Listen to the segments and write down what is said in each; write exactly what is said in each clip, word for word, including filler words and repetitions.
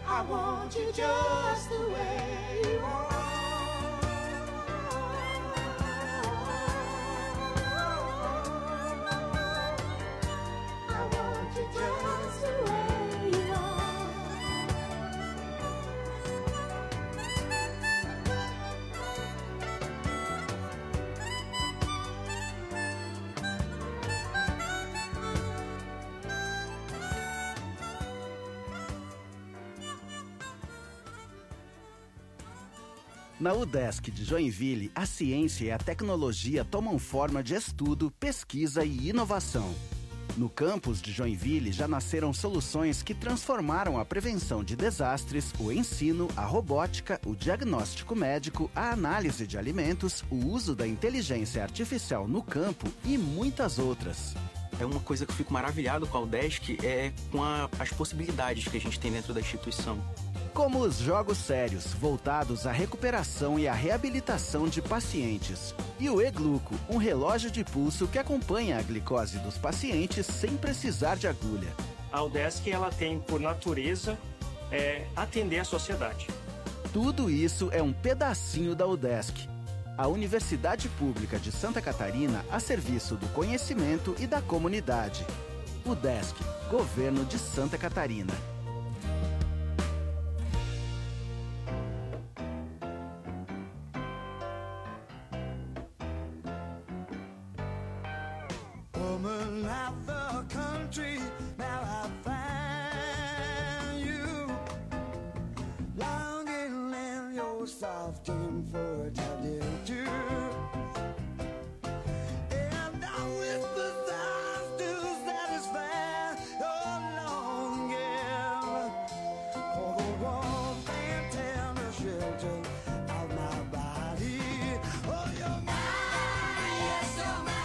I want you just the way you are. I want you just the way you are. Na UDESC de Joinville, a ciência e a tecnologia tomam forma de estudo, pesquisa e inovação. No campus de Joinville já nasceram soluções que transformaram a prevenção de desastres, o ensino, a robótica, o diagnóstico médico, a análise de alimentos, o uso da inteligência artificial no campo e muitas outras. É uma coisa que eu fico maravilhado com a UDESC, é com a, as possibilidades que a gente tem dentro da instituição. Como os jogos sérios, voltados à recuperação e à reabilitação de pacientes. E o E-Gluco, um relógio de pulso que acompanha a glicose dos pacientes sem precisar de agulha. A UDESC, ela tem, por natureza, é, atender a sociedade. Tudo isso é um pedacinho da UDESC, a Universidade Pública de Santa Catarina a serviço do conhecimento e da comunidade. UDESC, Governo de Santa Catarina. Woman of the country, now I find you longing in your soft skin for a child too. And I whisper thoughts to satisfy your longing for the warmth and tender shelter of my body. Oh, you're mine, yes, you're mine.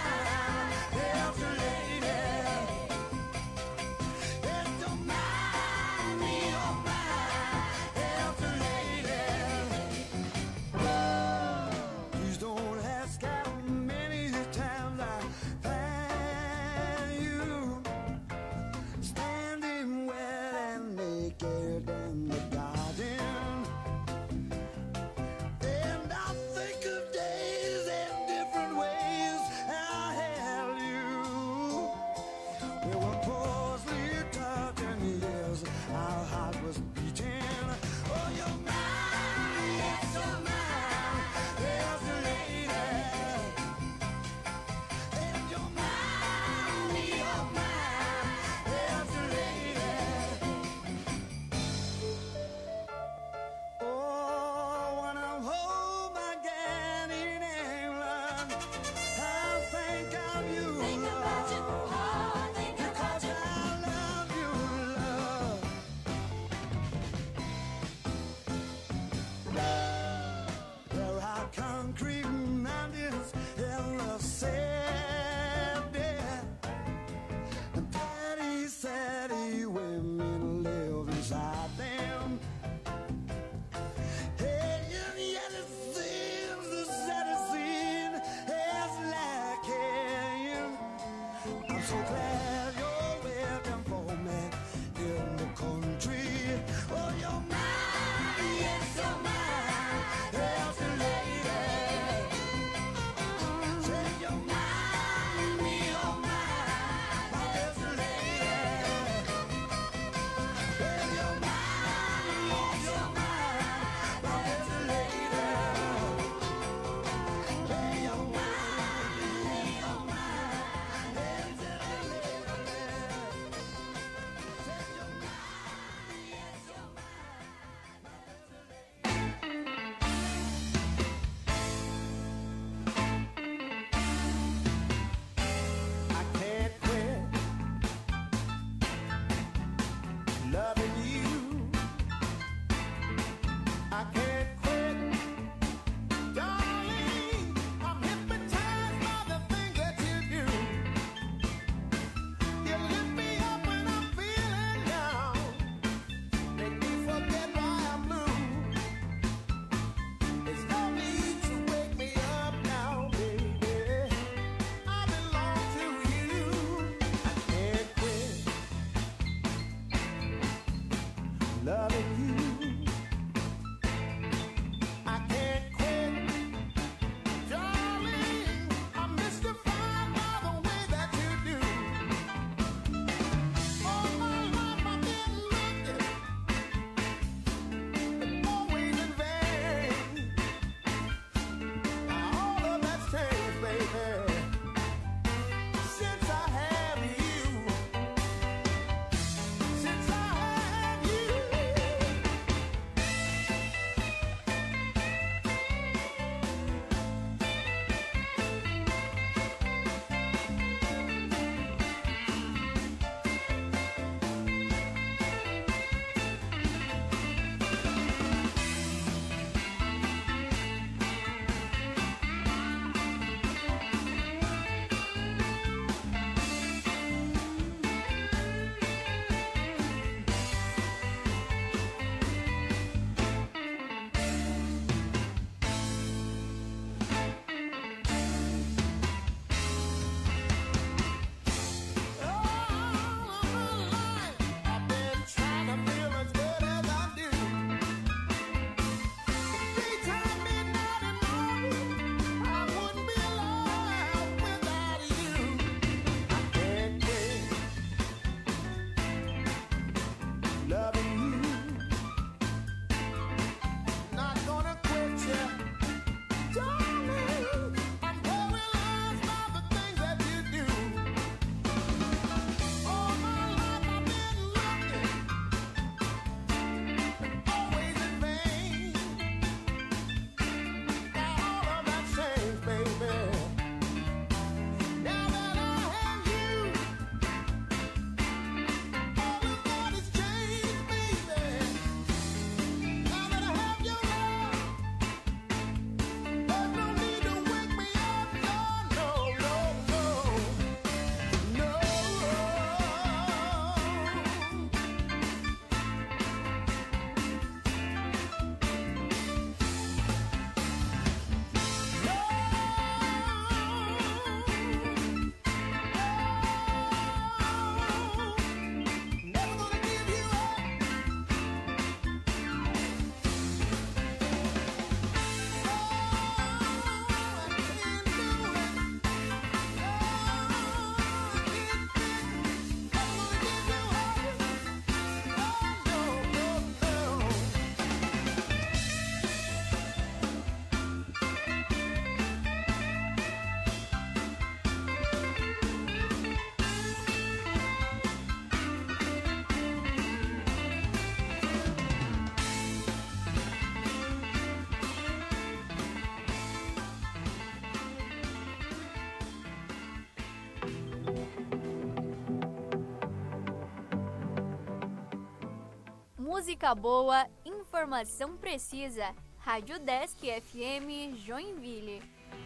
música boa, informação precisa. Rádio Desk F M Joinville.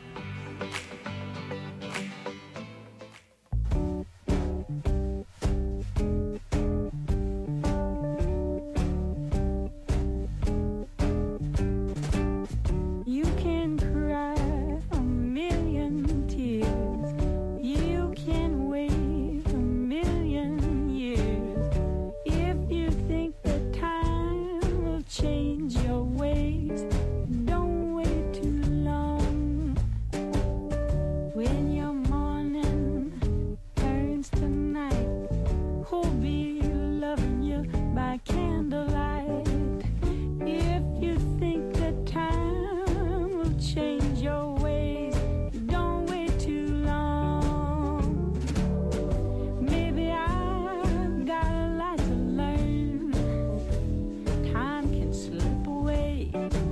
You can cry a million tears. You can wait a million years. If you think that time will change your ways, don't wait too long. When your morning turns to night, who'll be loving you by candlelight? If you think that time will change your ways, don't wait too long. Maybe I've got a lot to learn. Time can slip away.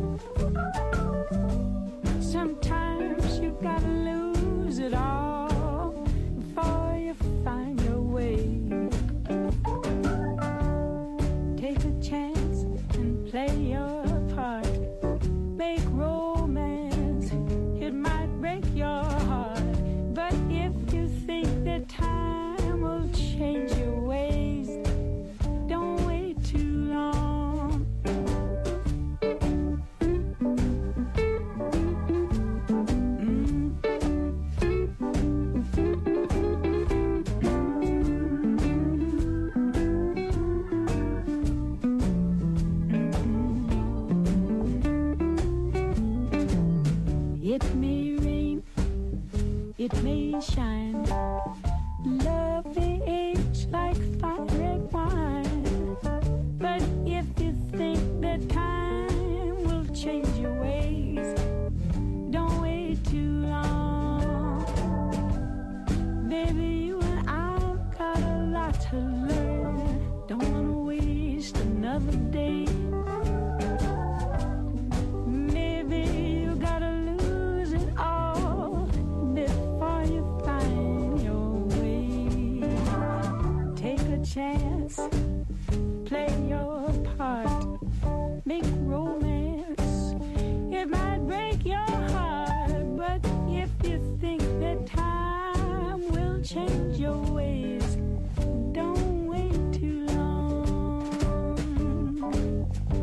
Sometimes you gotta lose it all before you find your way. Take a chance and play your part. Make romance, it might break your heart. But if you think that time will change your ways, don't wait too long. It may rain, it may shine. Love may age like fine red wine. But if you think that time will change your ways, don't wait too long. Baby, you and I've got a lot to learn. Don't wanna waste another day. Maybe you gotta lose it all before you find your way. Take a chance, play your part, make romance. It might break your heart, but if you think that time will change your ways, don't wait too long.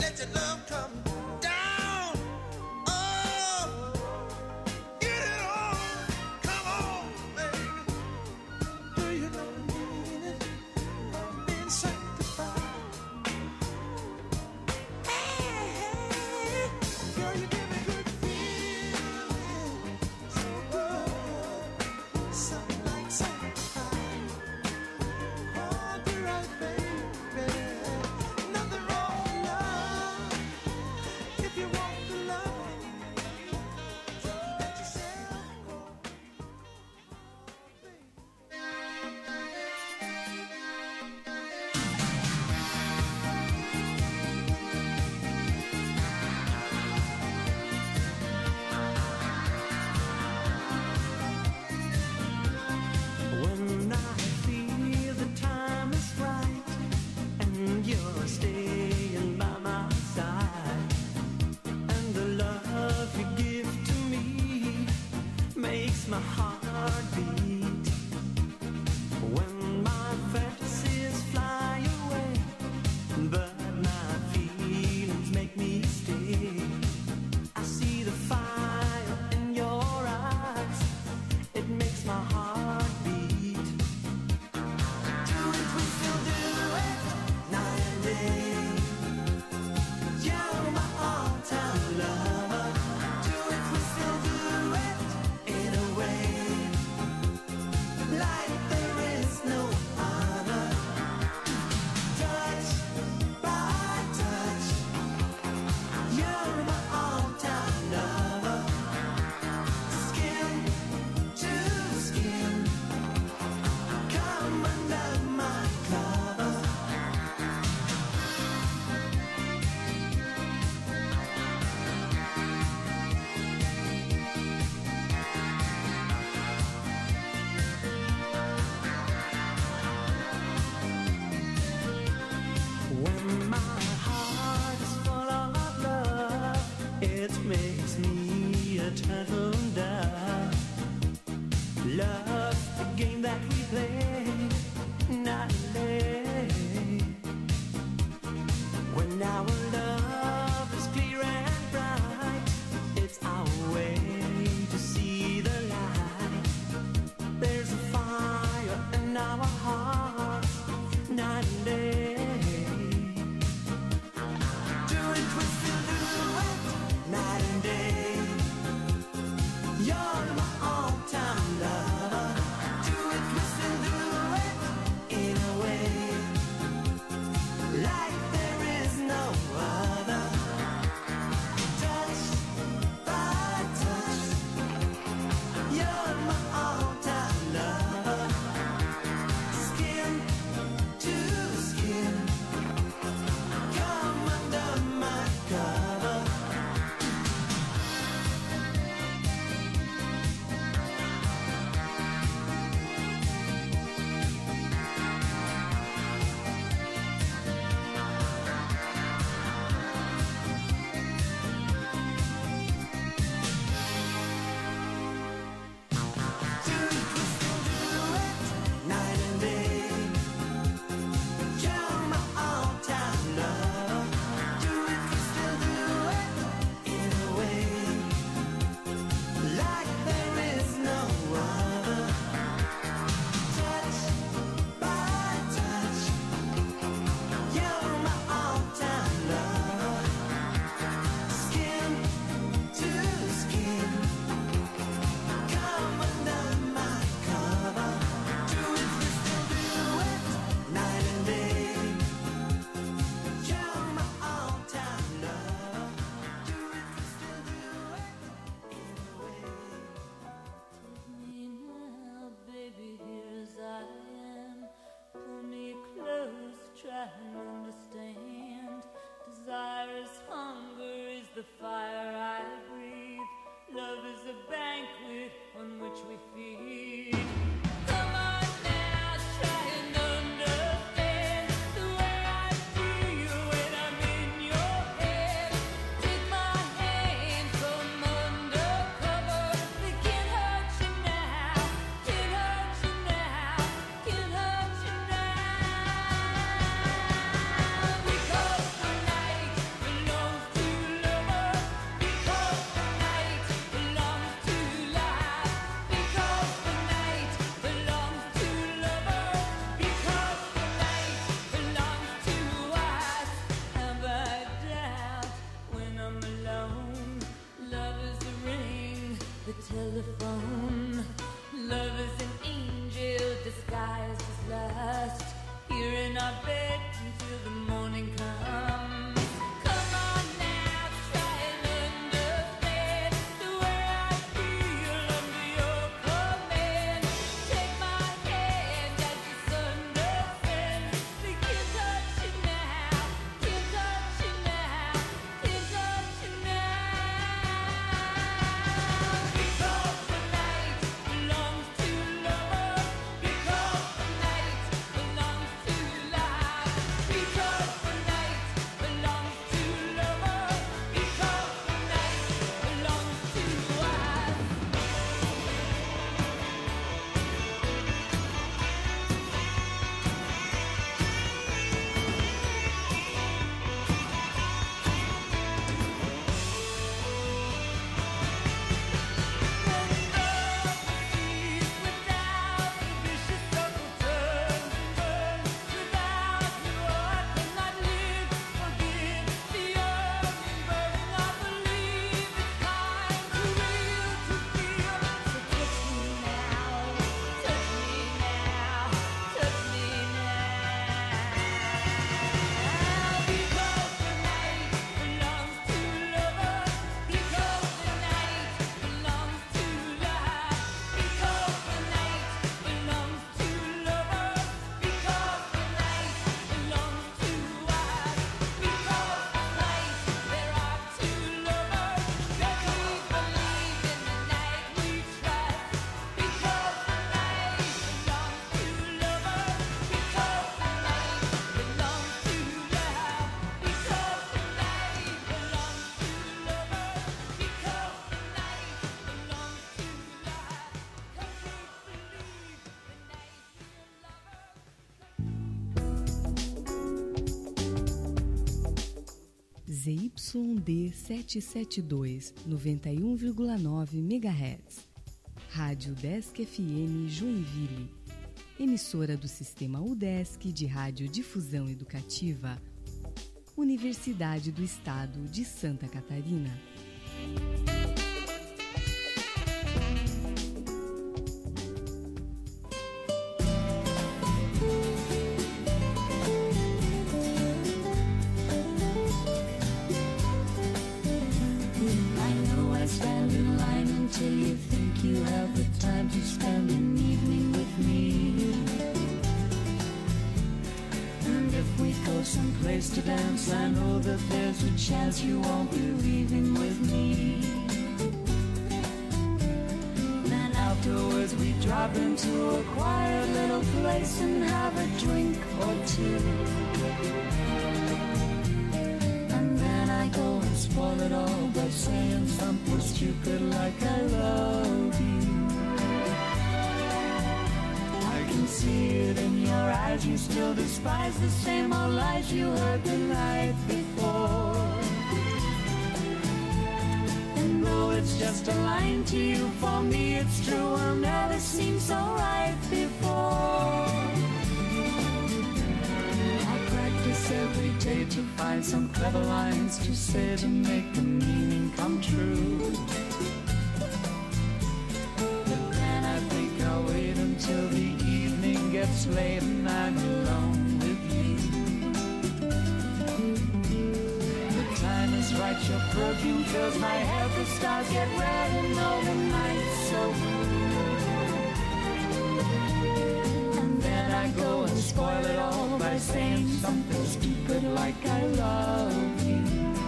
let your love come down. Oh, get it on, come on, baby. Do you know the meaning of being sanctified? Hey, hey, girl, you give me good feeling, so good, something like sanctified. Oh, be right, baby. Nothing wrong with love. If you want the love, just let yourself go. When I feel the time is right and you're staying by my side, and the love you give to me makes my heart beat. When my fantasies fly away, but my feelings make me stay, I see the fire in your eyes. It makes my heart beat. Do it, we still do it, night and day. You're my all-time lover. Do it, we still do it, in a way, like there is no other. Touch by touch, you're my all-time lover. Skin to skin, come under my cover. When my heart is full of love, it makes me a turtle dove. Love, the game that we play, night and day. When our love is clear and bright, it's our way to see the light. There's a fire in our hearts, night and day. Do it, we still do it, night and day. You're my all-time lover. Do it, we still do it, in a way, like there is no other. Z Y D setecentos e setenta e dois, noventa e um vírgula nove megahertz. Rádio Desk F M Joinville. Emissora do Sistema UDESC de Radiodifusão Educativa. Universidade do Estado de Santa Catarina. Until you think you have the time to spend an evening with me. And if we go someplace to dance, I know that there's a chance you won't be leaving with me. Then afterwards we drop into a quiet little place and have a drink or two. And then I go and spoil it all by saying something stupid like I love you. I can see it in your eyes, you still despise the same old lies you heard the night before. And though it's just a line to you, for me it's true, I'll never seem so right before. Every day to find some clever lines to say to make the meaning come true. But then I think I'll wait until the evening gets late and I'm alone with you. The time is right, your perfume fills my head, the stars get red and all the nights so blue. And then I go and spoil it all by saying something stupid like I love you.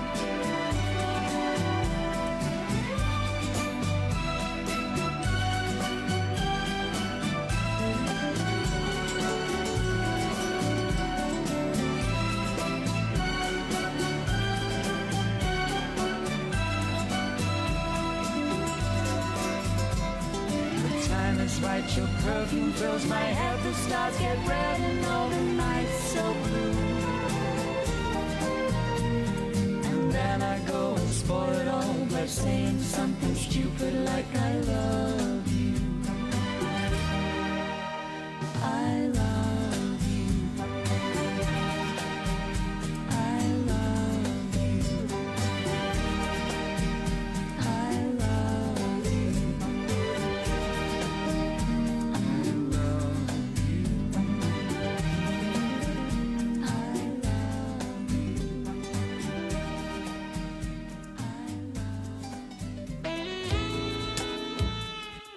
The time is right, your perfume fills my head, the stars get red and all the nights so blue. And I go and spoil it all by saying something stupid like I love you. I love you. I love you. I love you. I love you. I love you.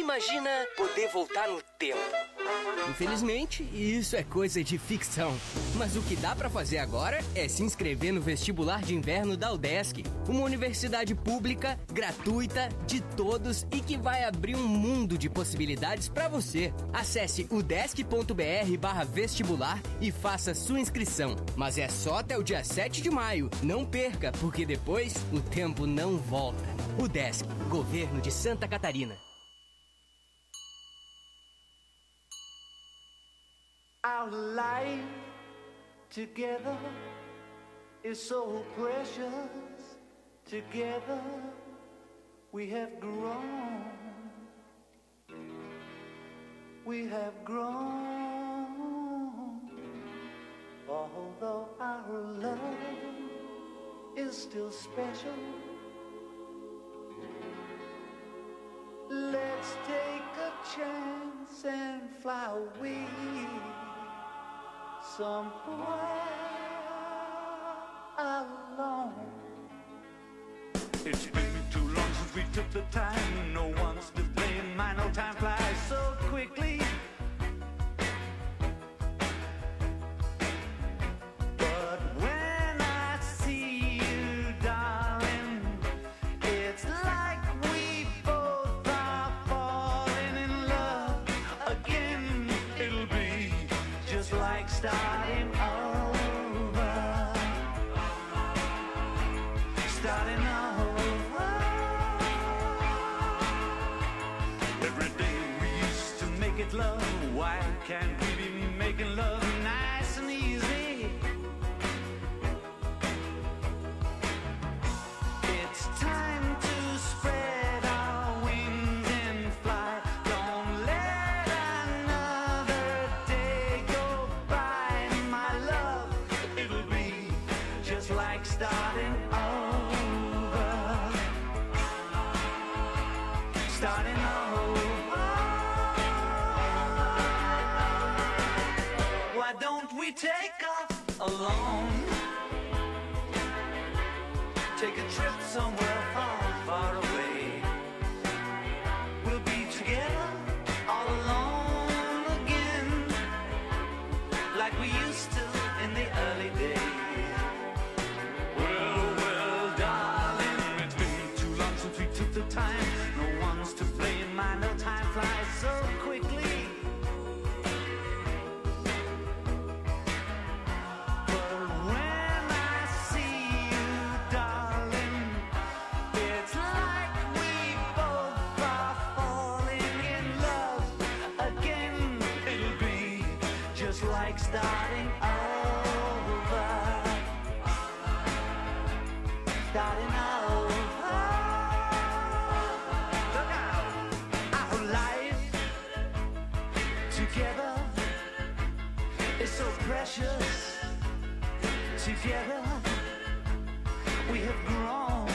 Imagina poder voltar no tempo. Infelizmente, isso é coisa de ficção. Mas o que dá pra fazer agora é se inscrever no vestibular de inverno da UDESC, uma universidade pública, gratuita, de todos e que vai abrir um mundo de possibilidades pra você. Acesse udesc.br barra vestibular e faça sua inscrição. Mas é só até o dia sete de maio. Não perca, porque depois o tempo não volta. UDESC, Governo de Santa Catarina. Our life together is so precious. Together we have grown. We have grown. Although our love is still special, let's take a chance and fly away somewhere alone. It's been too long since we took the time. No one's to blame. My no time flies so quickly. But when I see you, darling, it's like we both are falling in love again. It'll be just like starting over, starting over. Every day we used to make it love. Why can't we be making love nice and easy? It's time to spread our wings and fly. Don't let another day go by, my love. It'll be just like starting over, starting over. Why don't we take off alone? Take a trip somewhere far, far away. We'll be together all alone again, like we used to in the early days. Well, well, darling, it's been too long since we took the time. No one's to blame. I know time flies so quickly. But when I see you, darling, it's like we both are falling in love again. It'll be just like starting over, starting over. Look out! Our life together is so precious. Together we have grown.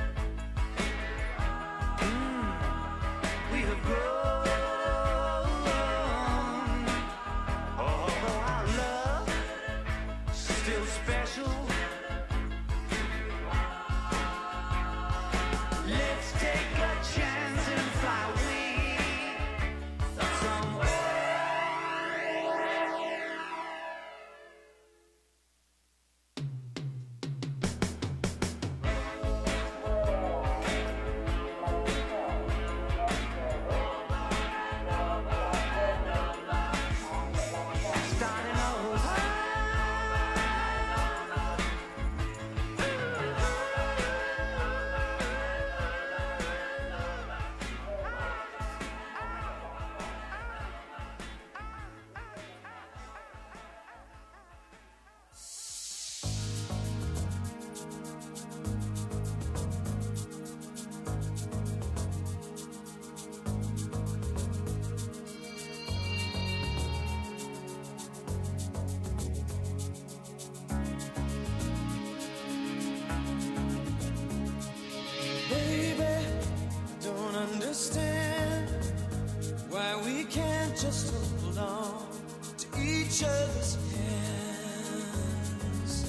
Mm, we have grown. Although our love still special, let's take a chance and fly away somewhere. Starting over. Baby, don't understand why we can't just hold on to each other's hands.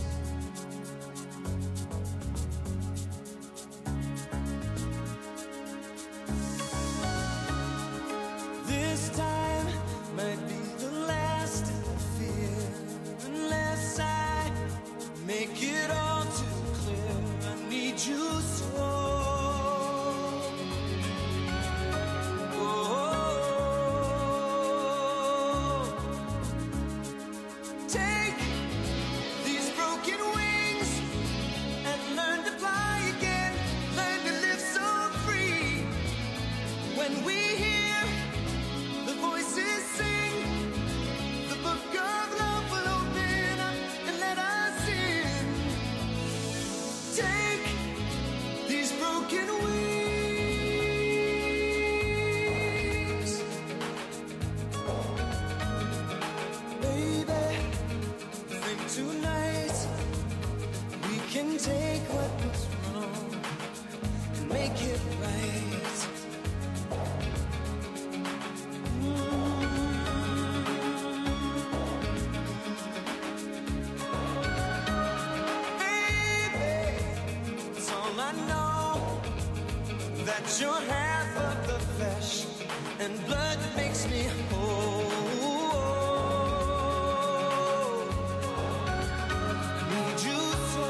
take these broken wings and learn to fly again, learn to live so free. When we hear the voices sing, the book of love will open up and let us in. Take these broken wings. Baby, think tonight we can take what was wrong and make it right. That you're half of the flesh and blood that makes me whole. Need you so.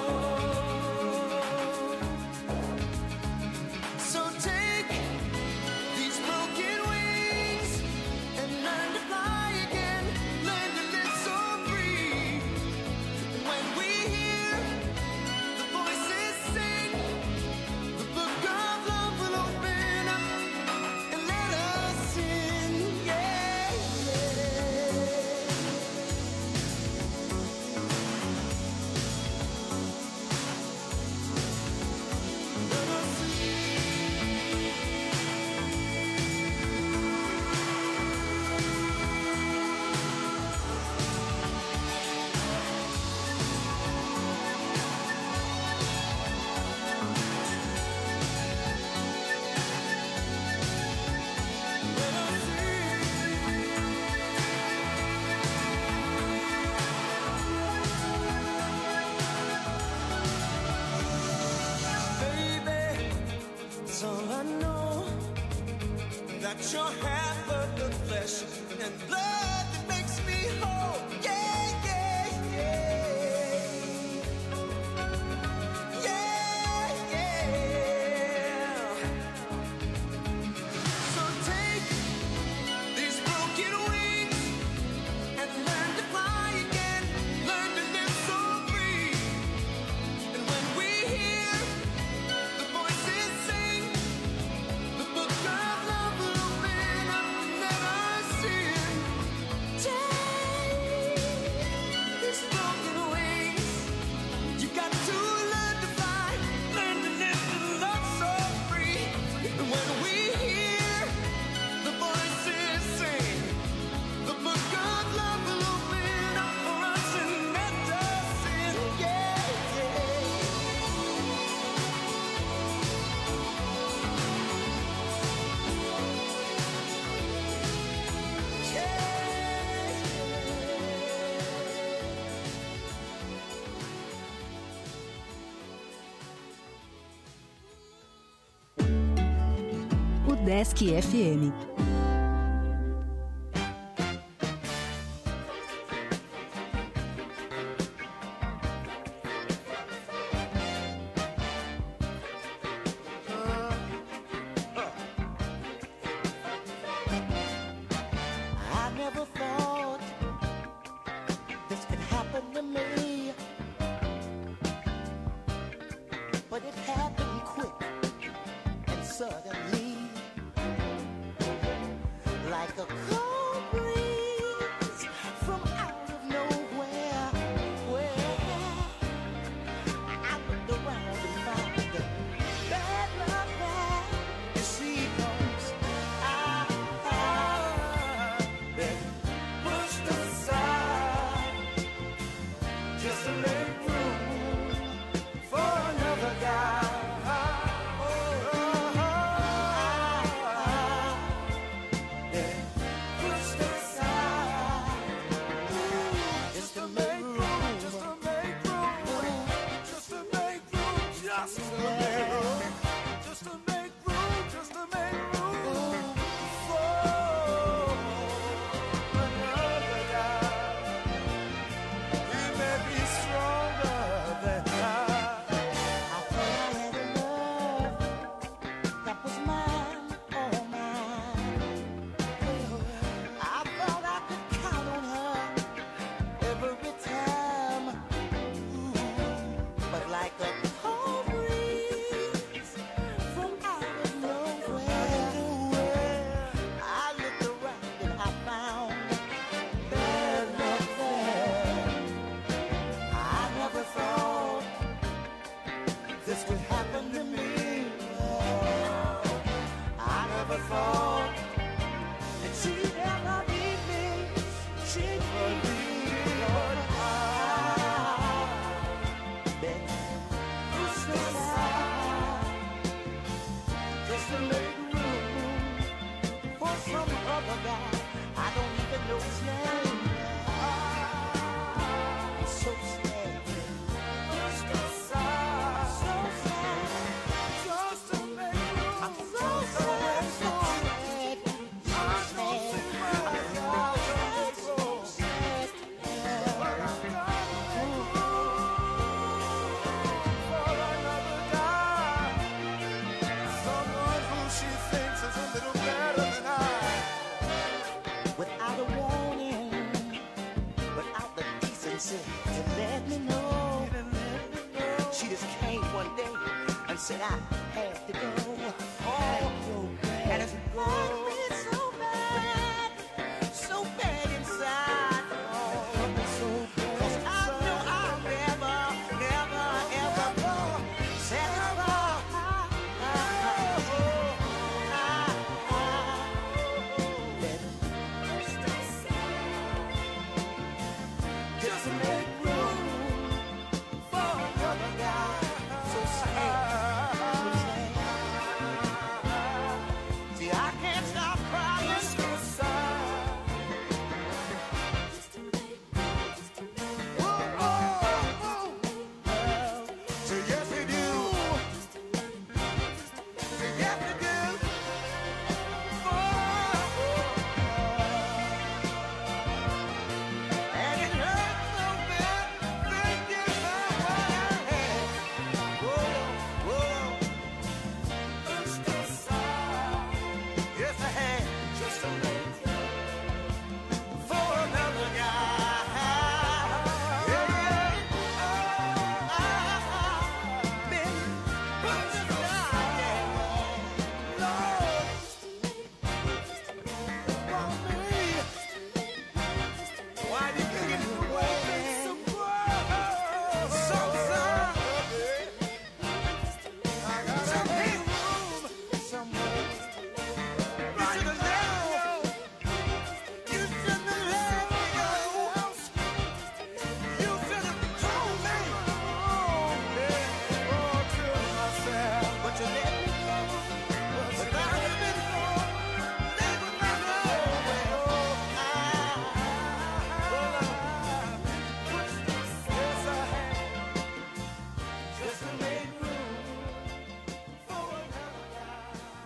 So take these broken wings and learn to fly again, learn to live so free. When we hear the voices sing, the book of love will open up and let us in, yeah, that you're half of the flesh and blood that makes me whole. Yeah, yeah, yeah. Yeah, yeah. So take these broken wings and learn to fly again, learn to live so free. And when we hear the voices sing, the book of love will open up and let us in. Take these broken wings. You got to learn to fly, learn to live and love so free. And when we hear the voices sing, the book of love will open up for us and let us in. Yeah, O Desk F M. I never thought this could happen to me, but it happened quick and suddenly. just make room for another guy. So say, so say, see, I can't stop crying inside. Oh, oh, oh. So yes, we do. So yes, we do. And it hurts so bad thinking about what I had. Whoa, whoa. Yes, I had. Just a minute. For another guy. Yeah, yeah. Been put to die, yeah. Lord, want me. Why did you get in the way? So sorry. I got some room somewhere. Right now, you shouldn't have let me go. You should have told me. Oh, to myself, but you let me go. But I have been wrong. They would not know. I, yes, I have. Just to make room for another guy.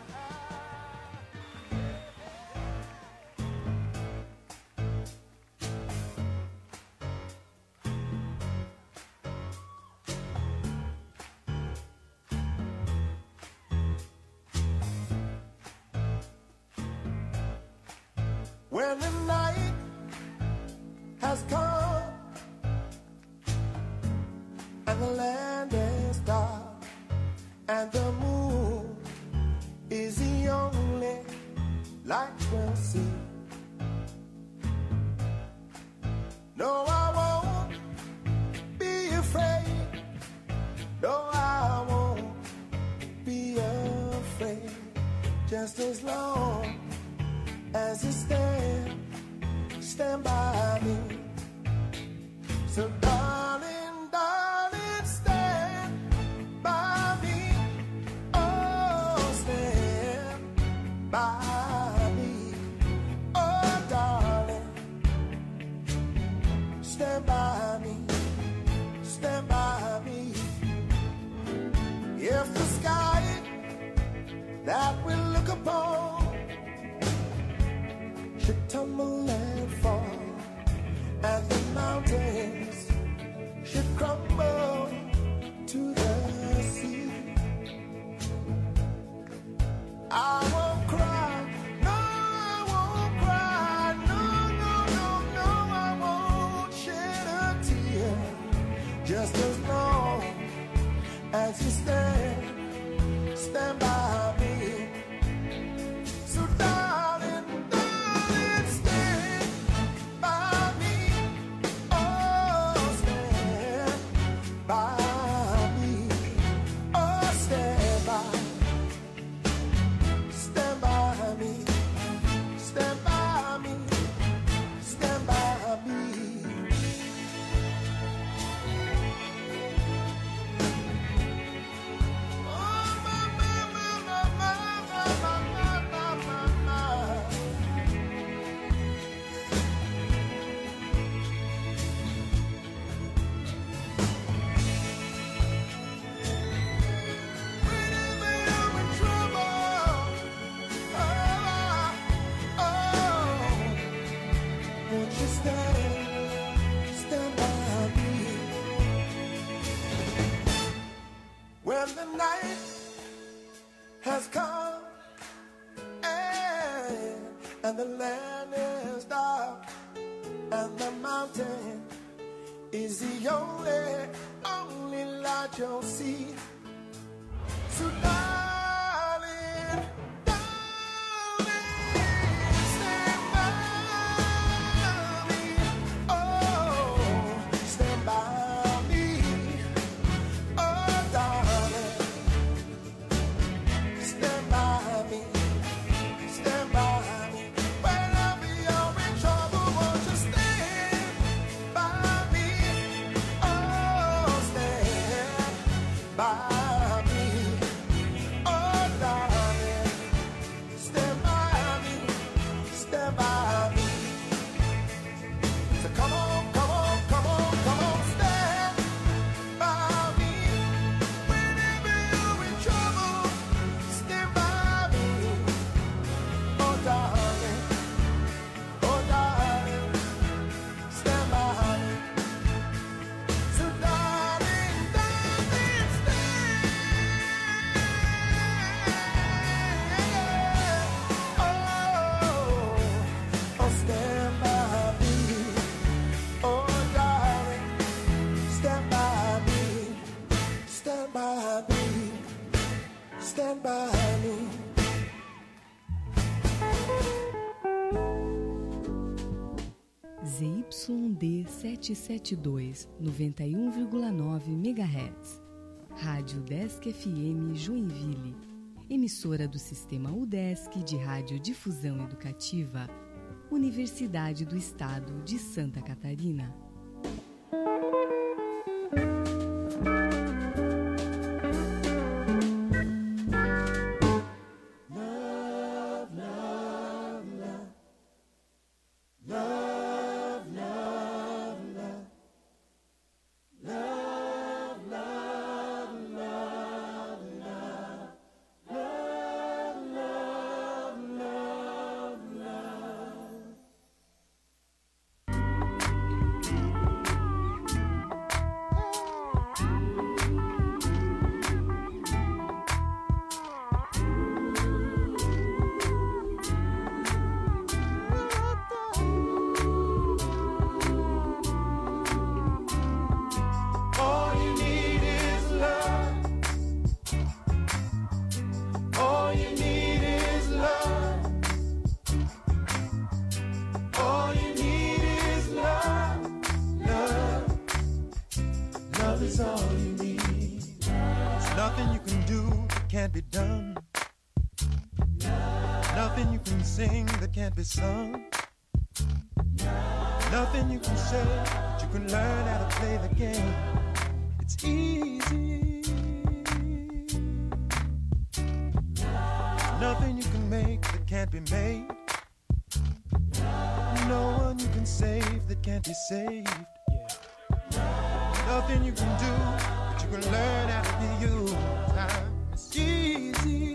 When the night has come and the land is dark and the moon is the only light we'll see. No, I won't be afraid. No, I won't be afraid. Just as long as you stand, stand by me. So darling, darling, stand by me. Oh, stand by me. Oh, darling, stand by me. Stand by me. If the sky that we look upon should tumble and fall, and the mountains should crumble to the sea, I won't cry, no, I won't cry, no, no, no, no, I won't shed a tear, just as long as you stand, stand by me. So darling, darling, stand by me. Oh, stand by me. Oh, stand by. Stand by me. Stand by me. Stand by me. Oh, my, my, my, my, my, my, my, my, my, my. Whenever you're in trouble, oh, oh, won't you stand, stand by me? When the night has come and, and the land is dark and the mountain is the only, only light you'll see. So darling, darling, stand by me. Oh, stand by me. Oh, darling, stand by me. Stand by me. Whenever you're in trouble, won't you stand by me? D setecentos e setenta e dois, noventa e um vírgula nove megahertz. Rádio Desk F M Joinville. Emissora do Sistema UDESC de Radiodifusão Educativa. Universidade do Estado de Santa Catarina. Be sung. Nothing you can say, but you can learn how to play the game. It's easy. Nothing you can make that can't be made. No one you can save that can't be saved. Nothing you can do, but you can learn how to be you. Time is easy.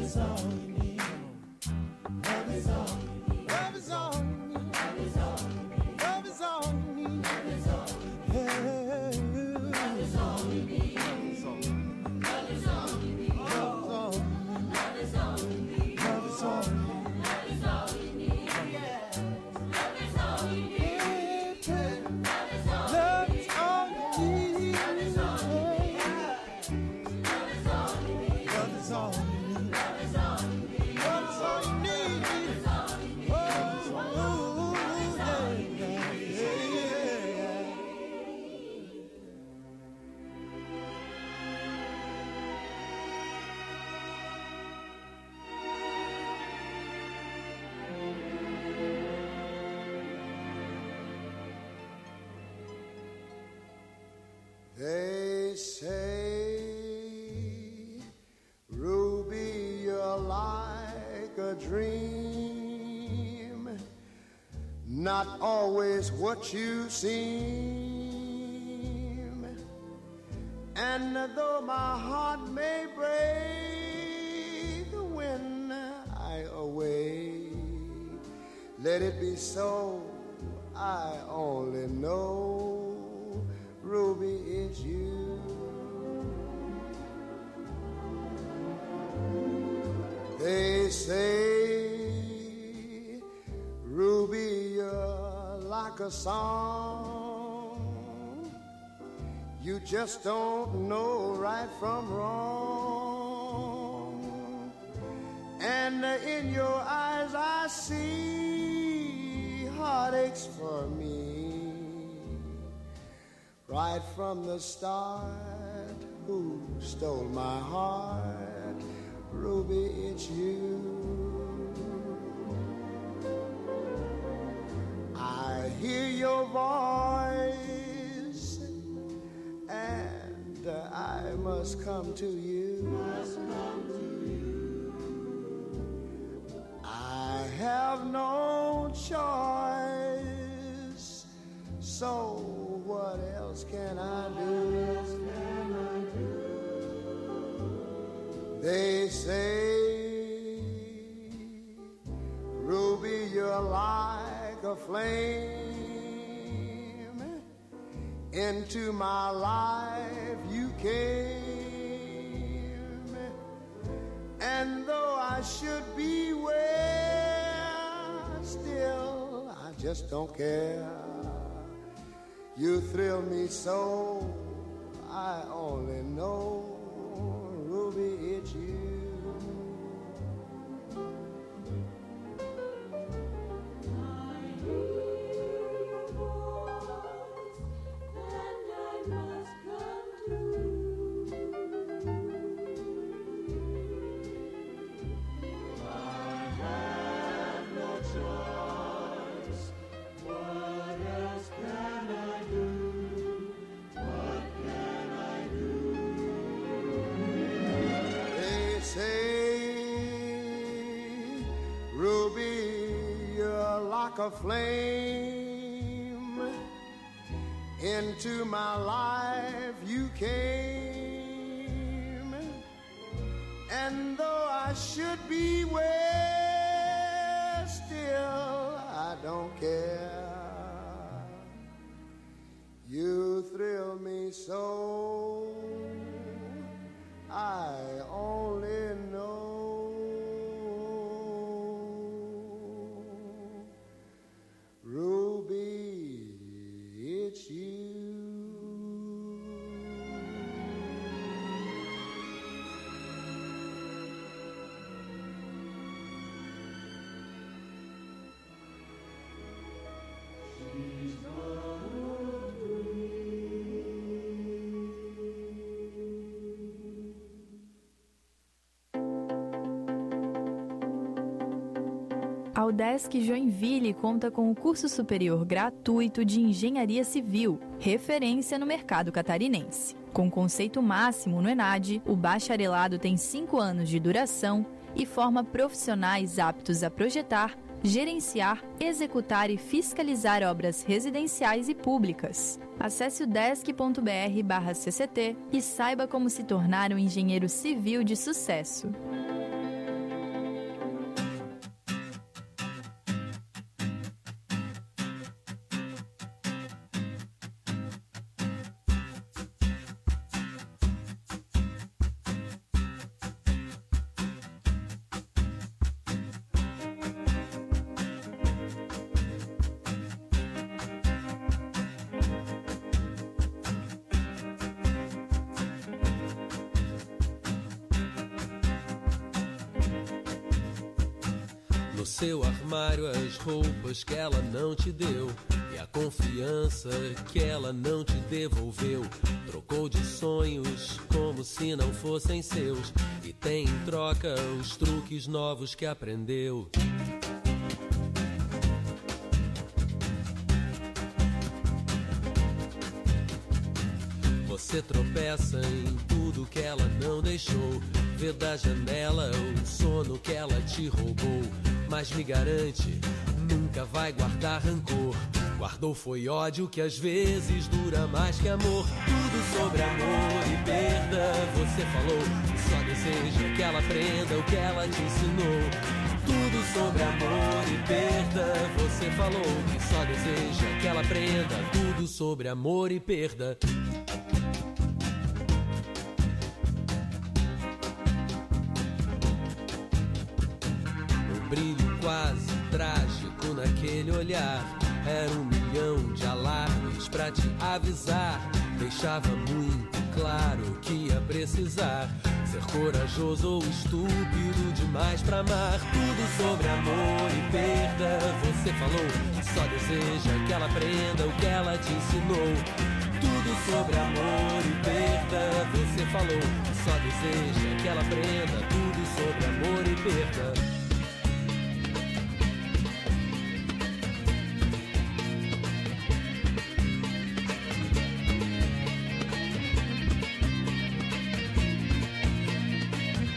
is all we need. Love is all we need. Love is all we need. Love is all we need. Love is all we need. Love is all we need. Love is all we need. Love is all we need. Love is all we need. Love is all we need. Love is all we need. Love is all we need. Love is all we need. Love is all we need. Love is all we need. Love is all we need. Love is all we need. They say, Ruby, you're like a dream, not always what you seem. And though my heart may break when I awake, let it be so. I only know, Ruby, it's you. They say, Ruby, you're like a song. You just don't know right from wrong. And in your eyes I see heartaches for me. Right from the start, who stole my heart? Ruby, it's you. I hear your voice, and I must come to you. Must come to you. I have no choice, so what else can I do? They say, Ruby, you're like a flame. Into my life you came. And though I should beware, still I just don't care. You thrill me so, I only know, Ruby, it's you. A flame, into my life you came, and though I should beware, still I don't care. You thrill me so, I only know, Ruby, it's you. She's not a A UDESC Joinville conta com o curso superior gratuito de Engenharia Civil, referência no mercado catarinense. Com conceito máximo no ENAD, o bacharelado tem cinco anos de duração e forma profissionais aptos a projetar, gerenciar, executar e fiscalizar obras residenciais e públicas. Acesse udesc ponto br barra C C T e saiba como se tornar um engenheiro civil de sucesso. seu armário as roupas que ela não te deu e a confiança que ela não te devolveu. Trocou de sonhos como se não fossem seus e tem em troca os truques novos que aprendeu. Você tropeça em tudo que ela não deixou, vê da janela o sono que ela te roubou, mas me garante, nunca vai guardar rancor. Guardou foi ódio que às vezes dura mais que amor. Tudo sobre amor e perda você falou, e só deseja que ela aprenda o que ela te ensinou. Tudo sobre amor e perda você falou, e só deseja que ela aprenda tudo sobre amor e perda. Brilho quase trágico naquele olhar, era um milhão de alarmes pra te avisar. Deixava muito claro que ia precisar ser corajoso ou estúpido demais pra amar. Tudo sobre amor e perda você falou, só deseja que ela aprenda o que ela te ensinou. Tudo sobre amor e perda você falou, só deseja que ela aprenda tudo sobre amor e perda.